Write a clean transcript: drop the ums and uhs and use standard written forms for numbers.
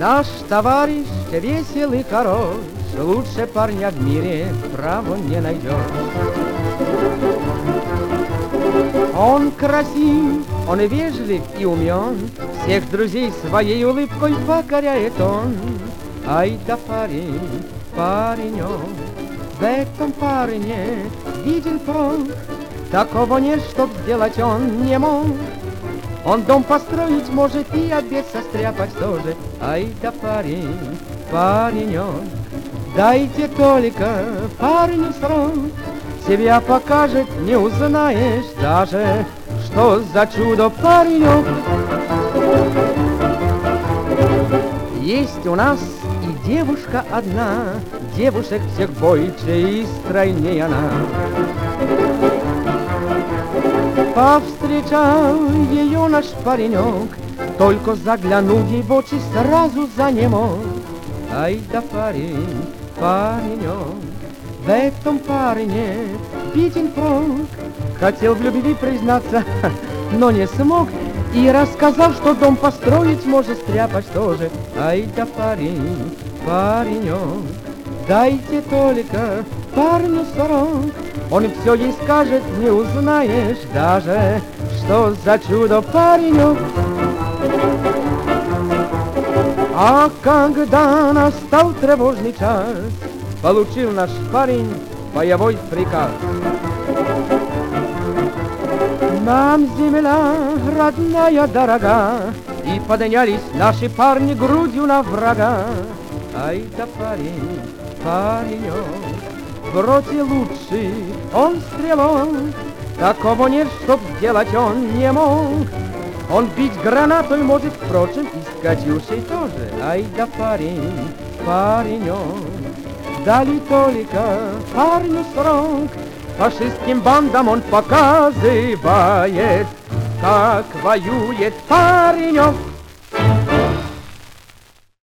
Наш товарищ веселый хорош, лучше парня в мире право не найдешь. Он красив, он вежлив и умен, всех друзей своей улыбкой покоряет он. Ай да парень, паренек, в этом парне виден прок, такого нет, чтоб сделать он не мог. Он дом построить может и обед состряпать тоже. Ай да парень, паренек, дайте только парню срок, себя покажет, не узнаешь даже, что за чудо паренек. Есть у нас и девушка одна, девушек всех больше и стройнее она. Повстречал ее наш паренек, только заглянул ей в очи, сразу занемог. Ай да парень, паренек, в этом парне виден прок. Хотел в любви признаться, но не смог, и рассказал, что дом построить может, стряпать тоже. Ай да парень, паренек, дайте только парню срок, он все ей скажет, не узнаешь даже, что за чудо паренек. А когда настал тревожный час, получил наш парень боевой приказ. Нам земля родная дорога, и поднялись наши парни грудью на врага. Ай да парень, паренек, в роте лучший он стрелок, такого нет, чтоб сделать он не мог. Он бить гранатой может, впрочем, и с катюшей тоже. Ай да парень, паренек, дали только парню срок, фашистским бандам он показывает, как воюет паренек.